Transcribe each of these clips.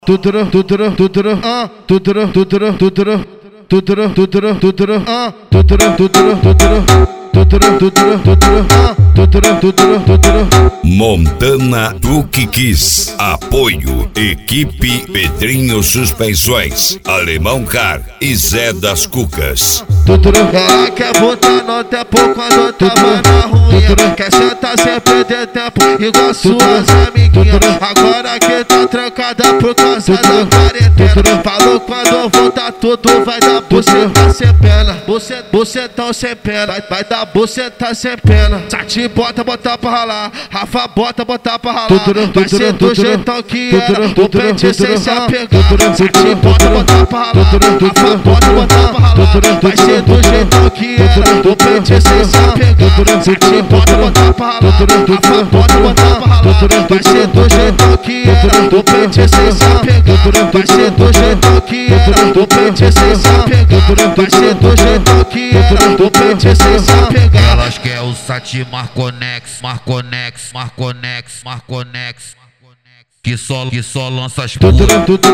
Tuturu, tuturu, tuturu, tuturu, tuturu, tuturu, tuturu, tuturu, tuturu, tuturu, tuturu, tuturu, tuturu, tuturu, tuturu, tuturu, tuturu, tuturu. Montana Duque Kiss. Apoio Equipe Pedrinho Suspensões, Alemão Car e Zé das Cucas. Ela quer botar no tempo quando tava na ruim. Quer sentar sem perder tempo igual suas amiguinhas. Agora que tá trancada por causa da quarentena. Falou quando voltar tudo vai dar buceta sem pena. Bucetão sem pena. Vai dar buceta sem pena. Sati bota pra ralar. Rafa bota pra ralar. Vai ser do jeitão que era. O pente sem se apegar. Sati bota pra ralar. Rafa bota pra ralar. Vai ser do jeitão que era. O pente sem se apegar. Sati bota pra ralar. Rafa bota pra ralar. Vai ser do jeitão que era. O pente sem se apegar. Vai ser do jeitão que era. O pente sem se apegar. Vai ser do jeitão que era. O pente sem se apegar. Elas quer o Sati Marconex, Marconex, Marconex, Marconex, que só lança as putas.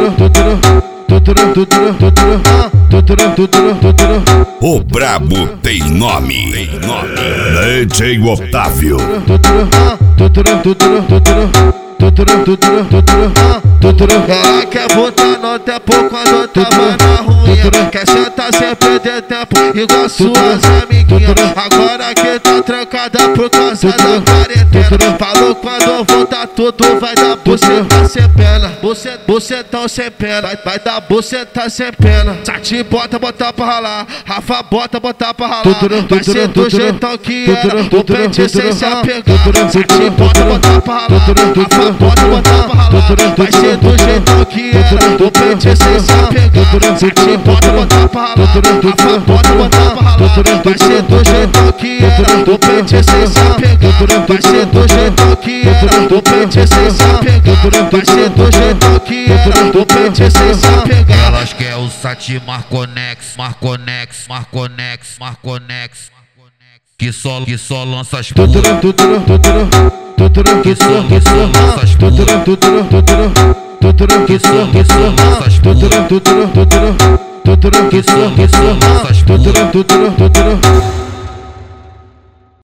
O brabo tem nome. DJ Otávio. Ela quer botar no tempo quando tava na ruim. Quer sentar sem perder tempo igual suas amiguinhas. Agora que tá trancada por causa da quarentena. Falou quando voltar tudo vai dar buceta sem pena. Bucetão sem pena. Vai dar buceta sem pena. Sati bota pra ralar. Rafa bota pra ralar. Vai ser do jeitão que era. O pente sem se apegar. Sati bota pra ralar. Rafa bota pra ralar. Vai ser do jeitão que era. O pente sem se apegar. Sati bota pra ralar. Rafa bota pra ralar. Vai ser do jeitão que era. O pente sem se apegar. Vai ser do jeitão que era. O pente sem se apegar. Vai ser do jeitão que era. O pente sem se apegar. Elas quer o Sati Marconex, Marconex, Marconex, Marconex, que só lança as putas. Que só lança as putas. Que só lança as putas. Que só lança as putas.